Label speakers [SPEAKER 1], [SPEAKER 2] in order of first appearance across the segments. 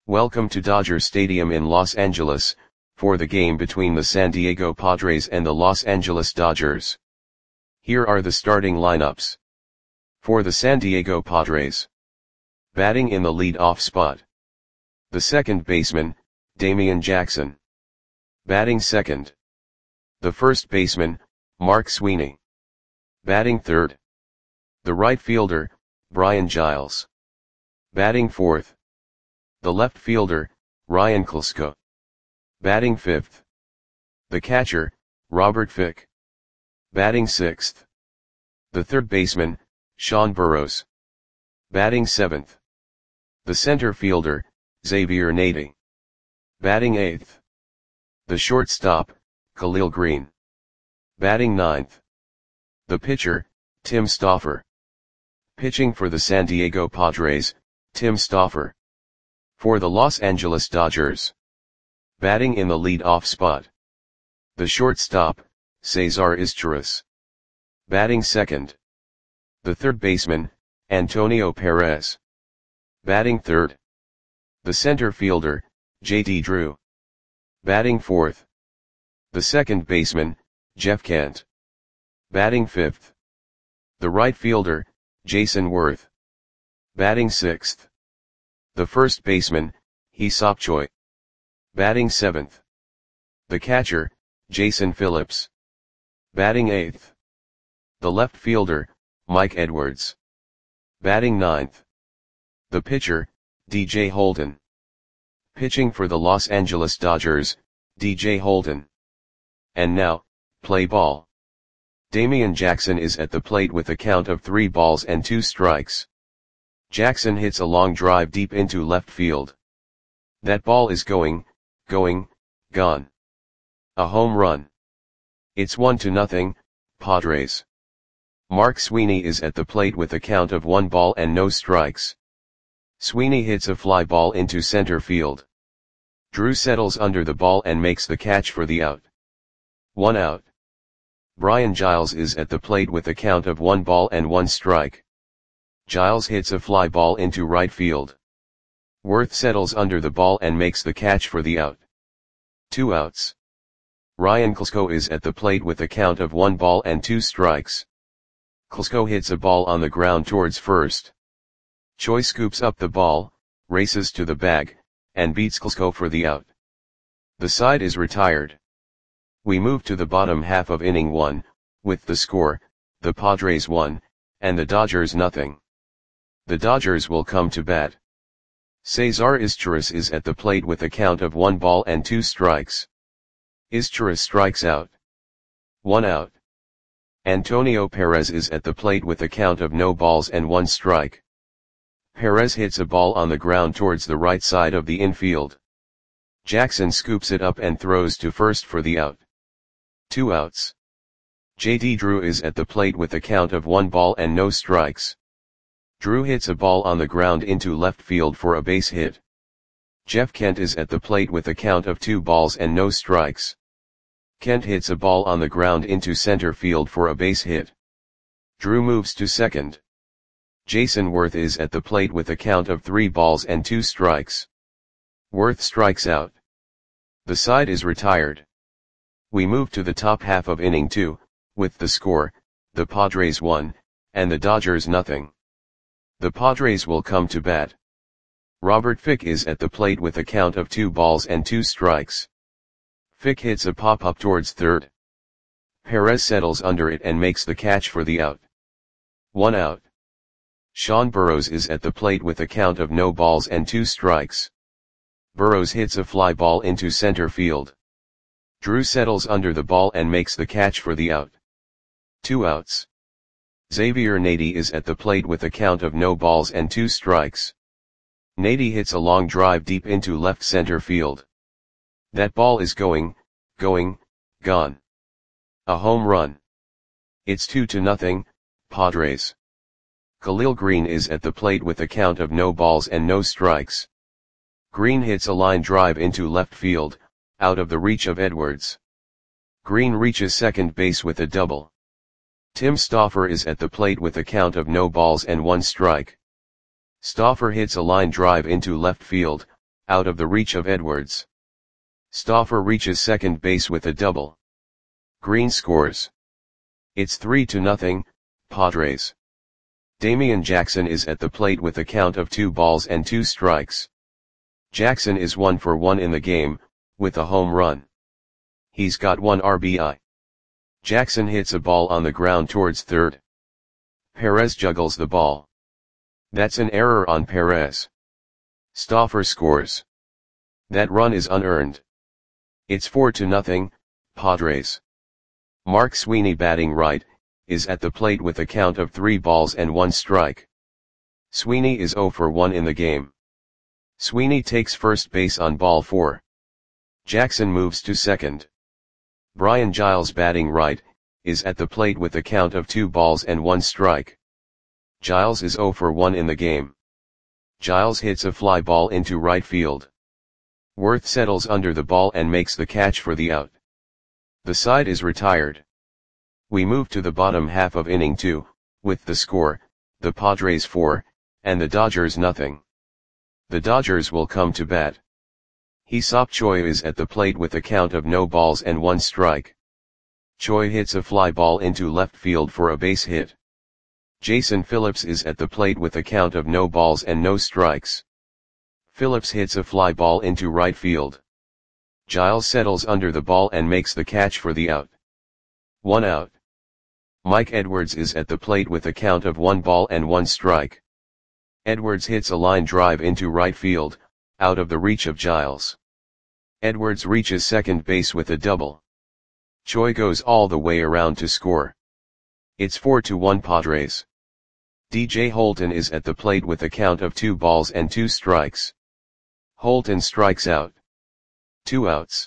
[SPEAKER 1] Welcome to Dodger Stadium in Los Angeles, for the game between the San Diego Padres and the Los Angeles Dodgers. Here are the starting lineups. For the San Diego Padres. Batting in the lead-off spot. The second baseman, Damian Jackson. Batting second. The first baseman, Mark Sweeney. Batting third. The right fielder, Brian Giles. Batting fourth. The left fielder, Ryan Klesko. Batting fifth. The catcher, Robert Fick. Batting sixth. The third baseman, Sean Burroughs. Batting seventh. The center fielder, Xavier Nady. Batting eighth. The shortstop, Khalil Greene. Batting ninth. The pitcher, Tim Stauffer. Pitching for the San Diego Padres, Tim Stauffer. For the Los Angeles Dodgers. Batting in the lead-off spot. The shortstop, Cesar Izturis. Batting second. The third baseman, Antonio Perez. Batting third. The center fielder, J.D. Drew. Batting fourth. The second baseman, Jeff Kent. Batting fifth. The right fielder, Jason Worth. Batting sixth. The first baseman, Hee-Seop Choi. Batting seventh. The catcher, Jason Phillips. Batting eighth. The left fielder, Mike Edwards. Batting ninth. The pitcher, DJ Holden. Pitching for the Los Angeles Dodgers, DJ Holden. And now, play ball. Damian Jackson is at the plate with a count of 3 balls and 2 strikes. Jackson hits a long drive deep into left field. That ball is gone. A home run. It's 1-0, Padres. Mark Sweeney is at the plate with a count of 1 ball and no strikes. Sweeney hits a fly ball into center field. Drew settles under the ball and makes the catch for the out. 1 out. Brian Giles is at the plate with a count of 1 ball and 1 strike. Giles hits a fly ball into right field. Worth settles under the ball and makes the catch for the out. 2 outs. Ryan Klesko is at the plate with a count of 1 ball and 2 strikes. Klesko hits a ball on the ground towards first. Choi scoops up the ball, races to the bag, and beats Klesko for the out. The side is retired. We move to the bottom half of inning 1, with the score, the Padres 1, and the Dodgers nothing. The Dodgers will come to bat. Cesar Izturis is at the plate with a count of 1 ball and 2 strikes. Izturis strikes out. 1 out. Antonio Perez is at the plate with a count of no balls and 1 strike. Perez hits a ball on the ground towards the right side of the infield. Jackson scoops it up and throws to first for the out. 2 outs. J.D. Drew is at the plate with a count of 1 ball and no strikes. Drew hits a ball on the ground into left field for a base hit. Jeff Kent is at the plate with a count of 2 balls and no strikes. Kent hits a ball on the ground into center field for a base hit. Drew moves to second. Jason Worth is at the plate with a count of 3 balls and 2 strikes. Worth strikes out. The side is retired. We move to the top half of inning 2, with the score, the Padres 1, and the Dodgers nothing. The Padres will come to bat. Robert Fick is at the plate with a count of 2 balls and 2 strikes. Fick hits a pop-up towards third. Perez settles under it and makes the catch for the out. 1 out. Sean Burroughs is at the plate with a count of no balls and 2 strikes. Burroughs hits a fly ball into center field. Drew settles under the ball and makes the catch for the out. 2 outs. Xavier Nady is at the plate with a count of no balls and 2 strikes. Nady hits a long drive deep into left center field. That ball is gone. A home run. It's 2-0, Padres. Khalil Greene is at the plate with a count of no balls and no strikes. Greene hits a line drive into left field, out of the reach of Edwards. Greene reaches second base with a double. Tim Stauffer is at the plate with a count of no balls and 1 strike. Stauffer hits a line drive into left field, out of the reach of Edwards. Stauffer reaches second base with a double. Green scores. It's 3-0, Padres. Damian Jackson is at the plate with a count of 2 balls and 2 strikes. Jackson is 1 for 1 in the game, with a home run. He's got 1 RBI. Jackson hits a ball on the ground towards third. Perez juggles the ball. That's an error on Perez. Stauffer scores. That run is unearned. It's 4-0, Padres. Mark Sweeney, batting right, is at the plate with a count of 3 balls and 1 strike. Sweeney is 0 for 1 in the game. Sweeney takes first base on ball 4. Jackson moves to second. Brian Giles, batting right, is at the plate with a count of 2 balls and 1 strike. Giles is 0 for 1 in the game. Giles hits a fly ball into right field. Worth settles under the ball and makes the catch for the out. The side is retired. We move to the bottom half of inning 2, with the score, the Padres 4, and the Dodgers nothing. The Dodgers will come to bat. Hee-Seop Choi is at the plate with a count of no balls and 1 strike. Choi hits a fly ball into left field for a base hit. Jason Phillips is at the plate with a count of no balls and no strikes. Phillips hits a fly ball into right field. Giles settles under the ball and makes the catch for the out. 1 out. Mike Edwards is at the plate with a count of 1 ball and 1 strike. Edwards hits a line drive into right field, out of the reach of Giles. Edwards reaches second base with a double. Choi goes all the way around to score. It's 4-1 Padres. DJ Holton is at the plate with a count of 2 balls and 2 strikes. Holton strikes out. 2 outs.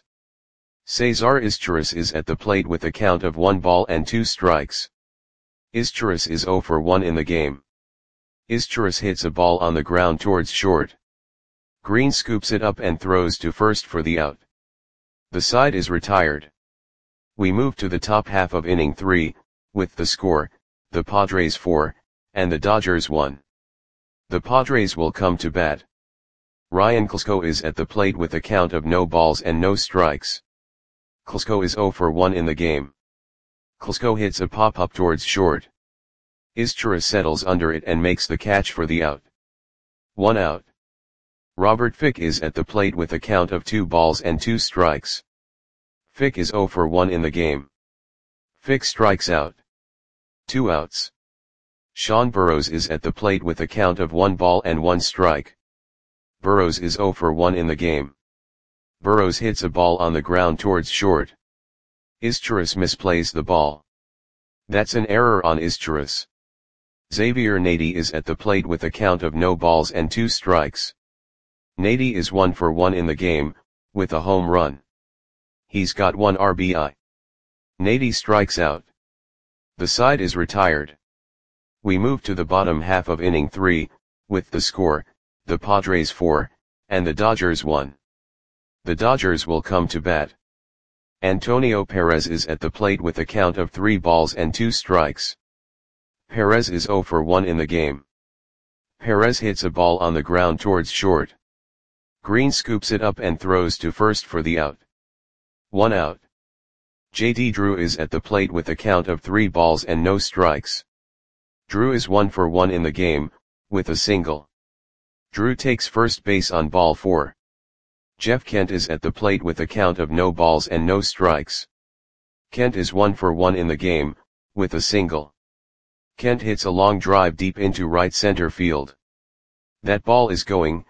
[SPEAKER 1] Cesar Izturis is at the plate with a count of 1 ball and 2 strikes. Izturis is 0 for 1 in the game. Izturis hits a ball on the ground towards short. Green scoops it up and throws to first for the out. The side is retired. We move to the top half of inning 3, with the score, the Padres 4, and the Dodgers 1. The Padres will come to bat. Ryan Klesko is at the plate with a count of no balls and no strikes. Klesko is 0 for 1 in the game. Klesko hits a pop-up towards short. Izturis settles under it and makes the catch for the out. 1 out. Robert Fick is at the plate with a count of 2 balls and 2 strikes. Fick is 0 for 1 in the game. Fick strikes out. 2 outs. Sean Burrows is at the plate with a count of 1 ball and 1 strike. Burrows is 0 for 1 in the game. Burrows hits a ball on the ground towards short. Izturis misplays the ball. That's an error on Izturis. Xavier Nady is at the plate with a count of no balls and 2 strikes. Nady is 1 for 1 in the game, with a home run. He's got 1 RBI. Nady strikes out. The side is retired. We move to the bottom half of inning 3, with the score, the Padres 4, and the Dodgers 1. The Dodgers will come to bat. Antonio Perez is at the plate with a count of 3 balls and 2 strikes. Perez is 0 for 1 in the game. Perez hits a ball on the ground towards short. Green scoops it up and throws to first for the out. 1 out. JD Drew is at the plate with a count of 3 balls and no strikes. Drew is 1 for 1 in the game, with a single. Drew takes first base on ball 4. Jeff Kent is at the plate with a count of no balls and no strikes. Kent is 1 for 1 in the game, with a single. Kent hits a long drive deep into right center field. That ball is gone.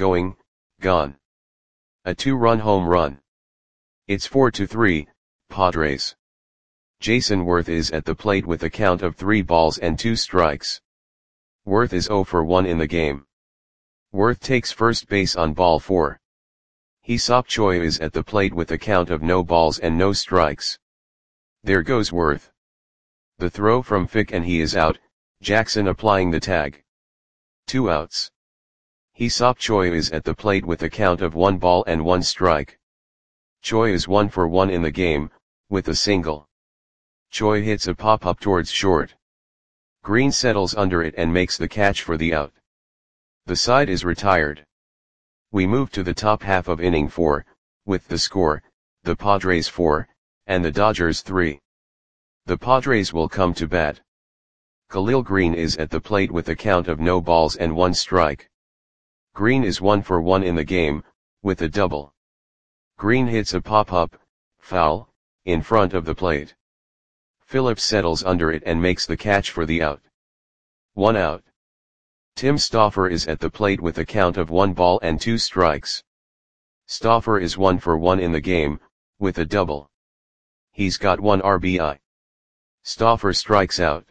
[SPEAKER 1] A 2-run home run. It's 4-3, Padres. Jason Worth is at the plate with a count of 3 balls and 2 strikes. Worth is 0 for 1 in the game. Worth takes first base on ball 4. Hee-Seop Choi is at the plate with a count of no balls and no strikes. There goes Worth. The throw from Fick and he is out, Jackson applying the tag. 2 outs. Hee-Seop Choi is at the plate with a count of 1 ball and 1 strike. Choi is 1 for 1 in the game, with a single. Choi hits a pop-up towards short. Green settles under it and makes the catch for the out. The side is retired. We move to the top half of inning 4, with the score, the Padres 4, and the Dodgers 3. The Padres will come to bat. Khalil Green is at the plate with a count of no balls and 1 strike. Green is 1 for 1 in the game, with a double. Green hits a pop-up, foul, in front of the plate. Phillips settles under it and makes the catch for the out. 1 out. Tim Stauffer is at the plate with a count of 1 ball and 2 strikes. Stauffer is 1 for 1 in the game, with a double. He's got 1 RBI. Stauffer strikes out.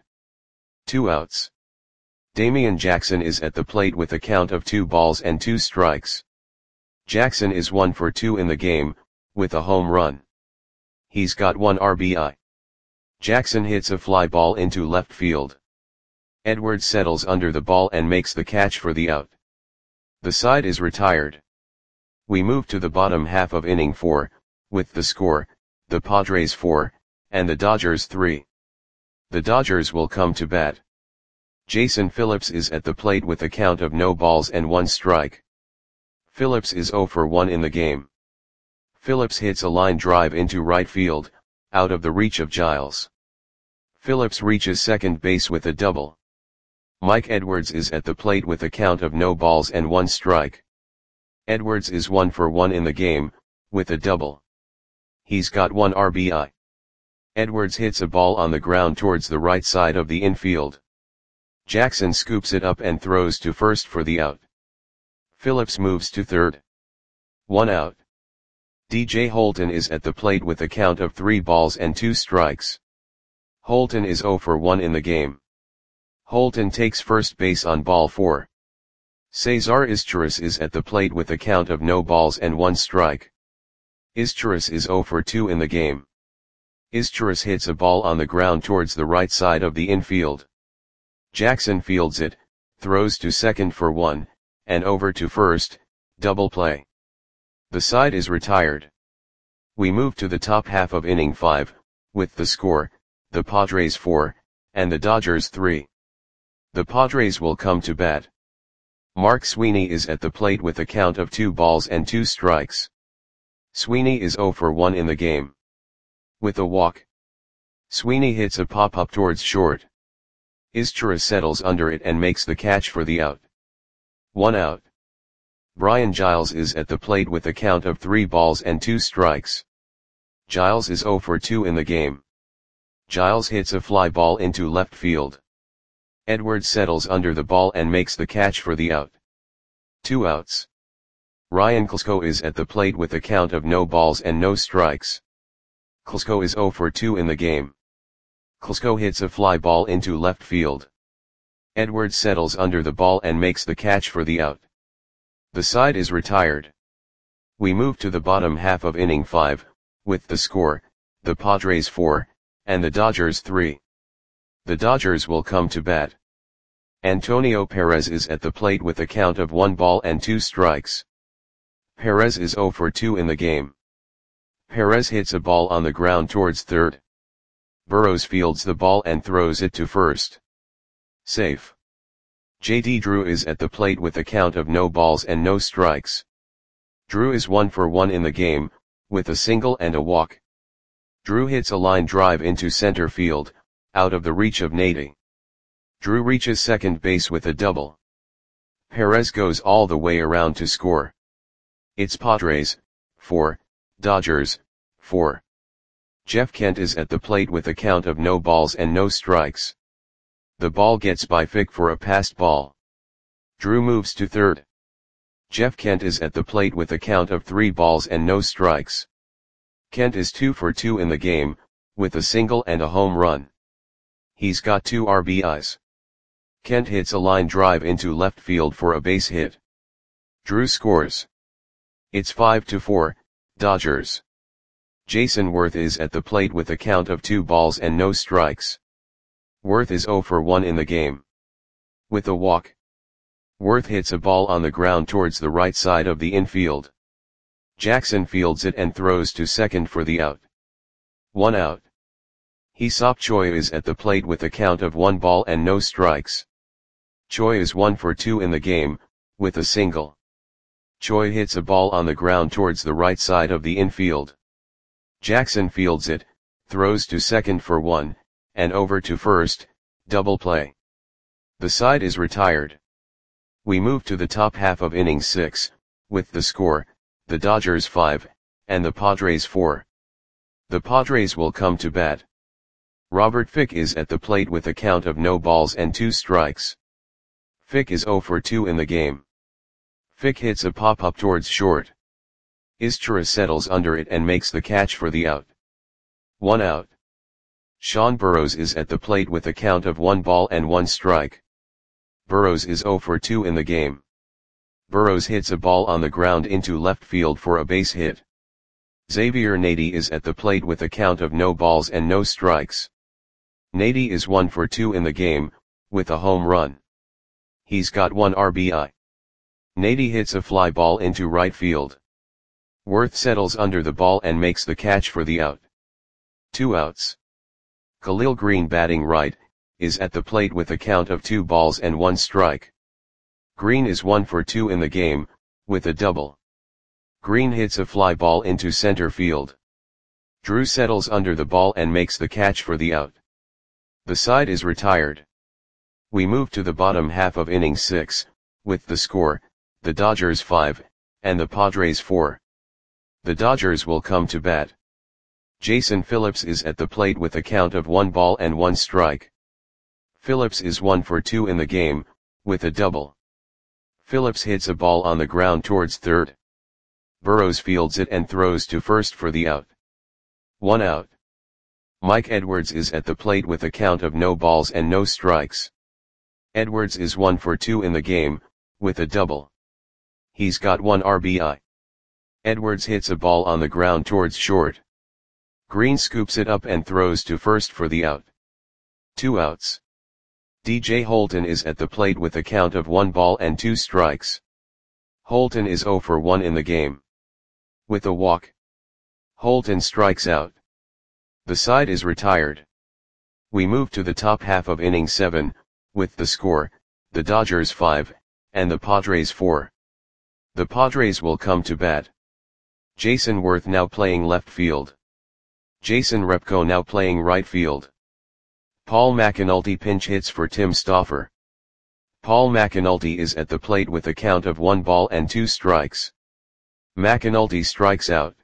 [SPEAKER 1] 2 outs. Damian Jackson is at the plate with a count of 2 balls and 2 strikes. Jackson is 1 for 2 in the game, with a home run. He's got 1 RBI. Jackson hits a fly ball into left field. Edwards settles under the ball and makes the catch for the out. The side is retired. We move to the bottom half of inning 4, with the score, the Padres 4, and the Dodgers 3. The Dodgers will come to bat. Jason Phillips is at the plate with a count of no balls and 1 strike. Phillips is 0 for 1 in the game. Phillips hits a line drive into right field, out of the reach of Giles. Phillips reaches second base with a double. Mike Edwards is at the plate with a count of no balls and 1 strike. Edwards is 1 for 1 in the game, with a double. He's got 1 RBI. Edwards hits a ball on the ground towards the right side of the infield. Jackson scoops it up and throws to first for the out. Phillips moves to third. 1 out. DJ Holton is at the plate with a count of 3 balls and 2 strikes. Holton is 0 for 1 in the game. Holton takes first base on ball 4. Cesar Izturis is at the plate with a count of no balls and 1 strike. Izturis is 0 for 2 in the game. Izturis hits a ball on the ground towards the right side of the infield. Jackson fields it, throws to second for 1, and over to first, double play. The side is retired. We move to the top half of inning 5, with the score, the Padres 4, and the Dodgers 3. The Padres will come to bat. Mark Sweeney is at the plate with a count of 2 balls and 2 strikes. Sweeney is 0 for 1 in the game. With a walk. Sweeney hits a pop-up towards short. Izturis settles under it and makes the catch for the out. 1 out. Brian Giles is at the plate with a count of 3 balls and 2 strikes. Giles is 0 for 2 in the game. Giles hits a fly ball into left field. Edwards settles under the ball and makes the catch for the out. 2 outs. Ryan Klesko is at the plate with a count of no balls and no strikes. Klesko is 0 for 2 in the game. Klesko hits a fly ball into left field. Edwards settles under the ball and makes the catch for the out. The side is retired. We move to the bottom half of inning 5, with the score, the Padres 4, and the Dodgers 3. The Dodgers will come to bat. Antonio Perez is at the plate with a count of 1 ball and 2 strikes. Perez is 0 for 2 in the game. Perez hits a ball on the ground towards third. Burrows fields the ball and throws it to first. Safe. J.D. Drew is at the plate with a count of no balls and no strikes. Drew is 1 for 1 in the game, with a single and a walk. Drew hits a line drive into center field, out of the reach of Nady. Drew reaches second base with a double. Perez goes all the way around to score. It's Padres, 4, Dodgers, 4. Jeff Kent is at the plate with a count of no balls and no strikes. The ball gets by Fick for a passed ball. Drew moves to third. Jeff Kent is at the plate with a count of 3 balls and no strikes. Kent is 2 for 2 in the game, with a single and a home run. He's got 2 RBIs. Kent hits a line drive into left field for a base hit. Drew scores. It's 5-4, Dodgers. Jason Worth is at the plate with a count of 2 balls and no strikes. Worth is 0 for 1 in the game. With a walk. Worth hits a ball on the ground towards the right side of the infield. Jackson fields it and throws to second for the out. 1 out. Hee-Seop Choi is at the plate with a count of 1 ball and no strikes. Choi is 1 for 2 in the game, with a single. Choi hits a ball on the ground towards the right side of the infield. Jackson fields it, throws to second for one, and over to first, double play. The side is retired. We move to the top half of inning 6, with the score, the Dodgers 5, and the Padres 4. The Padres will come to bat. Robert Fick is at the plate with a count of no balls and 2 strikes. Fick is 0 for 2 in the game. Fick hits a pop-up towards short. Izturis settles under it and makes the catch for the out. 1 out. Sean Burrows is at the plate with a count of 1 ball and 1 strike. Burrows is 0 for 2 in the game. Burrows hits a ball on the ground into left field for a base hit. Xavier Nady is at the plate with a count of no balls and no strikes. Nady is 1 for 2 in the game, with a home run. He's got 1 RBI. Nady hits a fly ball into right field. Worth settles under the ball and makes the catch for the out. 2 outs. Khalil Green, batting right, is at the plate with a count of 2 balls and 1 strike. Green is 1 for 2 in the game, with a double. Green hits a fly ball into center field. Drew settles under the ball and makes the catch for the out. The side is retired. We move to the bottom half of inning 6, with the score, the Dodgers 5, and the Padres 4. The Dodgers will come to bat. Jason Phillips is at the plate with a count of 1 ball and 1 strike. Phillips is 1 for 2 in the game, with a double. Phillips hits a ball on the ground towards third. Burrows fields it and throws to first for the out. 1 out. Mike Edwards is at the plate with a count of no balls and no strikes. Edwards is 1 for 2 in the game, with a double. He's got 1 RBI. Edwards hits a ball on the ground towards short. Green scoops it up and throws to first for the out. 2 outs. DJ Holton is at the plate with a count of 1 ball and 2 strikes. Holton is 0 for 1 in the game. With a walk, Holton strikes out. The side is retired. We move to the top half of inning 7, with the score, the Dodgers 5, and the Padres 4. The Padres will come to bat. Jason Worth now playing left field. Jason Repko now playing right field. Paul McAnulty pinch hits for Tim Stauffer. Paul McAnulty is at the plate with a count of 1 ball and 2 strikes. McAnulty strikes out.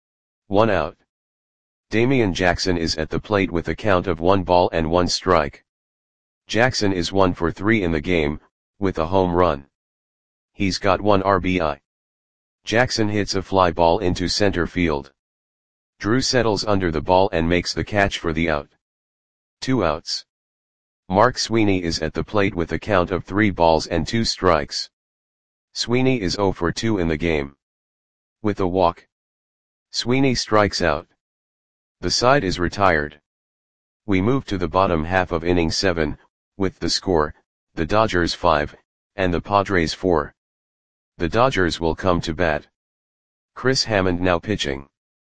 [SPEAKER 1] 1 out. Damian Jackson is at the plate with a count of 1 ball and 1 strike. Jackson is 1 for 3 in the game, with a home run. He's got 1 RBI. Jackson hits a fly ball into center field. Drew settles under the ball and makes the catch for the out. 2 outs. Mark Sweeney is at the plate with a count of 3 balls and 2 strikes. Sweeney is 0 for 2 in the game. With a walk, Sweeney strikes out. The side is retired. We move to the bottom half of inning 7, with the score, the Dodgers 5, and the Padres 4. The Dodgers will come to bat. Chris Hammond now pitching.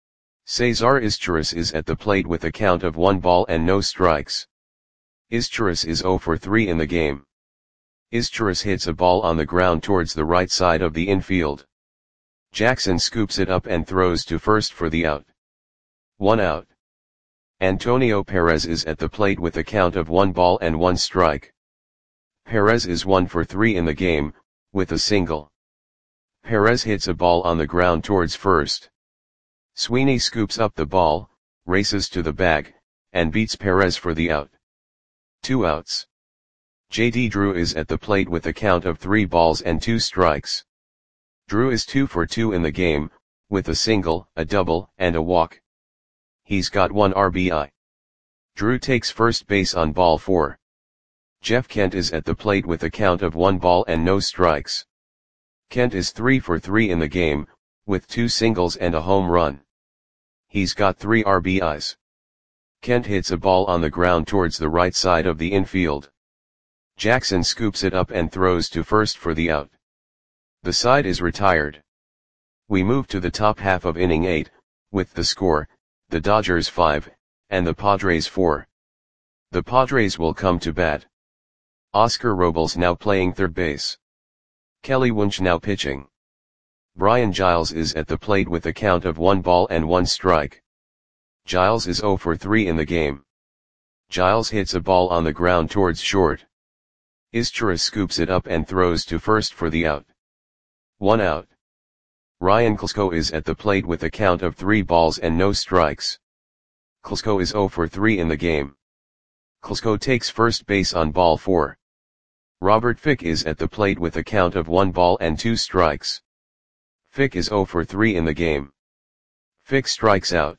[SPEAKER 1] Cesar Izturis is at the plate with a count of 1 ball and no strikes. Izturis is 0 for 3 in the game. Izturis hits a ball on the ground towards the right side of the infield. Jackson scoops it up and throws to first for the out. 1 out. Antonio Perez is at the plate with a count of 1 ball and 1 strike. Perez is 1 for 3 in the game, with a single. Perez hits a ball on the ground towards first. Sweeney scoops up the ball, races to the bag, and beats Perez for the out. 2 outs. J.D. Drew is at the plate with a count of 3 balls and 2 strikes. Drew is 2 for 2 in the game, with a single, a double, and a walk. He's got 1 RBI. Drew takes first base on ball 4. Jeff Kent is at the plate with a count of 1 ball and no strikes. Kent is 3 for 3 in the game, with 2 singles and a home run. He's got 3 RBIs. Kent hits a ball on the ground towards the right side of the infield. Jackson scoops it up and throws to first for the out. The side is retired. We move to the top half of inning 8, with the score, the Dodgers 5, and the Padres 4. The Padres will come to bat. Oscar Robles now playing third base. Kelly Wunsch now pitching. Brian Giles is at the plate with a count of 1 ball and 1 strike. Giles is 0 for 3 in the game. Giles hits a ball on the ground towards short. Izturis scoops it up and throws to first for the out. 1 out. Ryan Klesko is at the plate with a count of 3 balls and no strikes. Klesko is 0 for 3 in the game. Klesko takes first base on ball 4. Robert Fick is at the plate with a count of 1 ball and 2 strikes. Fick is 0 for 3 in the game. Fick strikes out.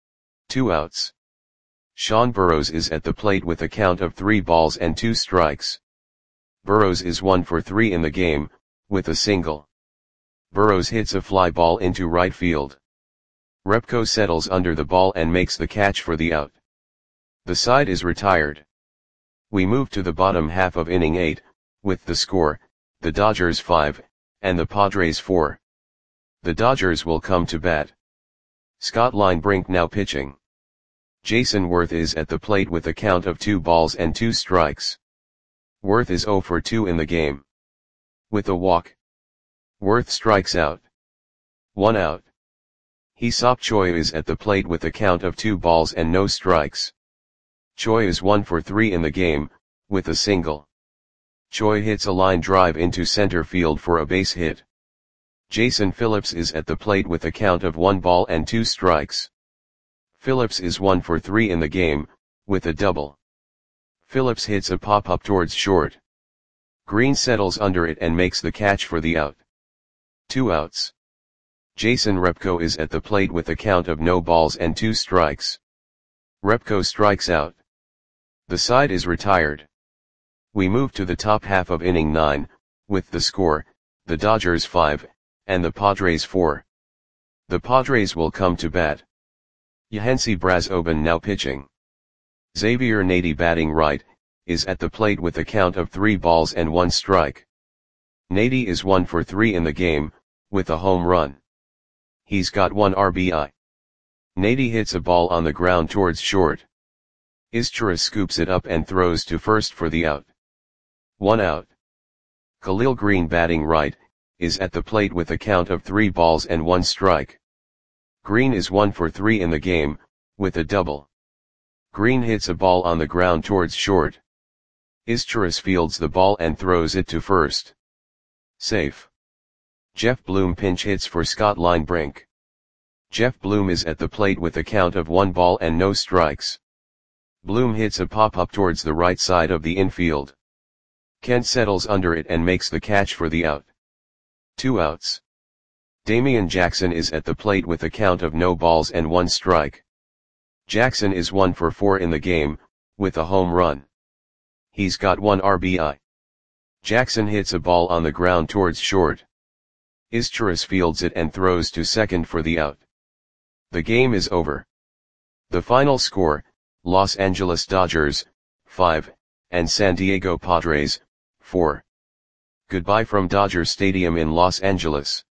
[SPEAKER 1] 2 outs. Sean Burrows is at the plate with a count of 3 balls and 2 strikes. Burrows is 1 for 3 in the game, with a single. Burrows hits a fly ball into right field. Repko settles under the ball and makes the catch for the out. The side is retired. We move to the bottom half of inning 8, with the score, the Dodgers 5, and the Padres 4. The Dodgers will come to bat. Scott Linebrink now pitching. Jason Worth is at the plate with a count of 2 balls and 2 strikes. Worth is 0 for 2 in the game. With a walk. Worth strikes out. 1 out. Hee-Seop Choi is at the plate with a count of 2 balls and no strikes. Choi is 1 for 3 in the game, with a single. Choi hits a line drive into center field for a base hit. Jason Phillips is at the plate with a count of 1 ball and 2 strikes. Phillips is 1 for 3 in the game, with a double. Phillips hits a pop-up towards short. Green settles under it and makes the catch for the out. 2 outs. Jason Repko is at the plate with a count of no balls and 2 strikes. Repko strikes out. The side is retired. We move to the top half of inning 9, with the score, the Dodgers 5, and the Padres 4. The Padres will come to bat. Yahensi Brazoban now pitching. Xavier Nady batting right, is at the plate with a count of 3 balls and 1 strike. Nady is 1 for 3 in the game, with a home run. He's got 1 RBI. Nady hits a ball on the ground towards short. Izturis scoops it up and throws to first for the out. 1 out. Khalil Green batting right, is at the plate with a count of 3 balls and 1 strike. Green is 1 for 3 in the game, with a double. Green hits a ball on the ground towards short. Izturis fields the ball and throws it to first. Safe. Jeff Bloom pinch hits for Scott Linebrink. Jeff Bloom is at the plate with a count of 1 ball and no strikes. Bloom hits a pop-up towards the right side of the infield. Kent settles under it and makes the catch for the out. 2 outs. Damian Jackson is at the plate with a count of no balls and 1 strike. Jackson is 1 for 4 in the game, with a home run. He's got 1 RBI. Jackson hits a ball on the ground towards short. Izturis fields it and throws to second for the out. The game is over. The final score, Los Angeles Dodgers, 5, and San Diego Padres, 4. Goodbye from Dodger Stadium in Los Angeles.